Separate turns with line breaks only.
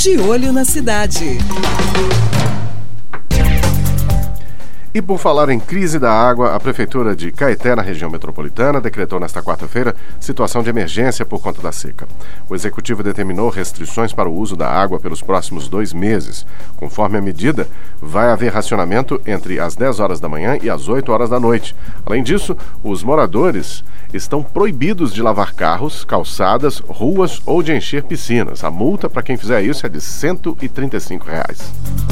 De Olho na Cidade.
E por falar em crise da água, a Prefeitura de Caeté, na região metropolitana, decretou nesta quarta-feira situação de emergência por conta da seca. O Executivo determinou restrições para o uso da água pelos próximos 2 meses. Conforme a medida, vai haver racionamento entre as 10 horas da manhã e as 8 horas da noite. Além disso, os moradores estão proibidos de lavar carros, calçadas, ruas ou de encher piscinas. A multa para quem fizer isso é de R$ 135.